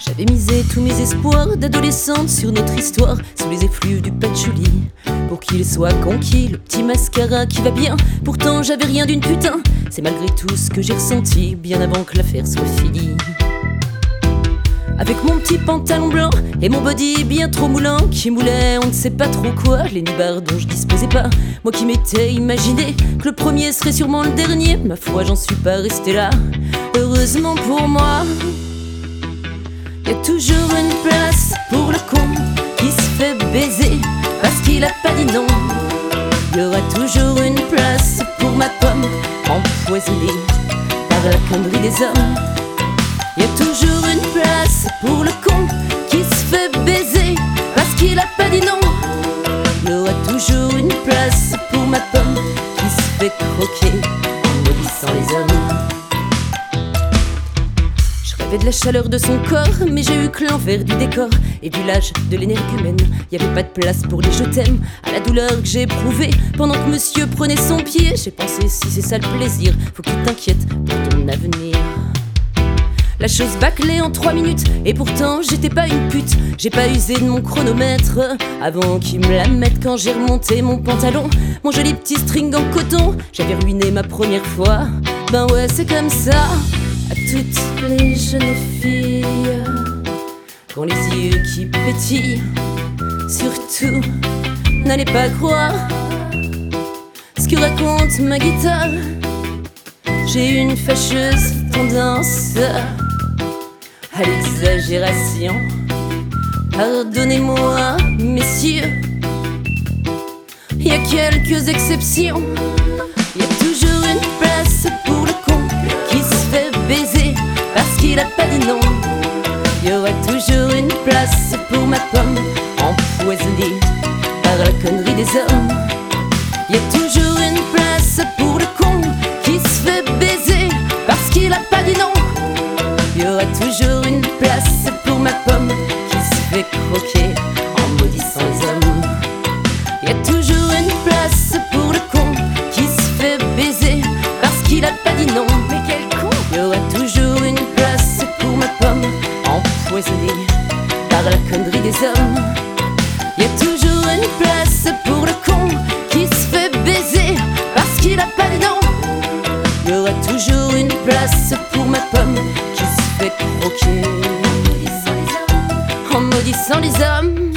J'avais misé tous mes espoirs d'adolescente sur notre histoire, sous les effluves du patchouli, pour qu'il soit conquis, le petit mascara qui va bien. Pourtant j'avais rien d'une putain, c'est malgré tout ce que j'ai ressenti, bien avant que l'affaire soit finie. Avec mon petit pantalon blanc et mon body bien trop moulant, qui moulait on ne sait pas trop quoi, les nubards dont je disposais pas, moi qui m'étais imaginé que le premier serait sûrement le dernier, ma foi j'en suis pas resté là. Heureusement pour moi, y'a toujours une place pour le con qui se fait baiser parce qu'il a pas dit non. Y'aura toujours une place pour ma pomme empoisonnée par la connerie des hommes. Y'a toujours une place pour le con qui se fait baiser parce qu'il a pas dit non. Y'aura toujours une place pour ma pomme qui se fait croquer en maudissant les hommes. J'avais de la chaleur de son corps, mais j'ai eu que l'envers du décor. Et vu l'âge de l'énergumène, y'avait pas de place pour les je t'aime. À la douleur que j'ai éprouvée pendant que monsieur prenait son pied, j'ai pensé si c'est ça le plaisir, faut que tu t'inquiètes pour ton avenir. La chose bâclée en 3 minutes, et pourtant j'étais pas une pute. J'ai pas usé de mon chronomètre avant qu'il me la mette. Quand j'ai remonté mon pantalon, mon joli petit string en coton, j'avais ruiné ma première fois. Ben ouais, c'est comme ça. À toutes les jeunes filles qui ont les yeux qui pétillent, surtout n'allez pas croire ce que raconte ma guitare. J'ai une fâcheuse tendance à l'exagération. Pardonnez-moi, messieurs, il y a quelques exceptions. Il y a toujours une place pour le con qui se fait baiser parce qu'il a pas dit non. Il y aura toujours une place pour ma pomme empoisonnée par la connerie des hommes. Il y a toujours une place pour le con qui se fait baiser parce qu'il a pas dit non. Il y aura toujours une place pour ma pomme qui se fait croquer en maudissant les hommes. Il y a toujours une place pour le con qui se fait baiser parce qu'il a pas dit non. Mais quel con! Il y aura toujours une place pour ma pomme empoisonnée par la connerie des hommes. Il y a toujours une place pour le con qui se fait baiser parce qu'il a pas dit non. Il y aura toujours une place pour ma pomme qui se fait croquer en maudissant les hommes.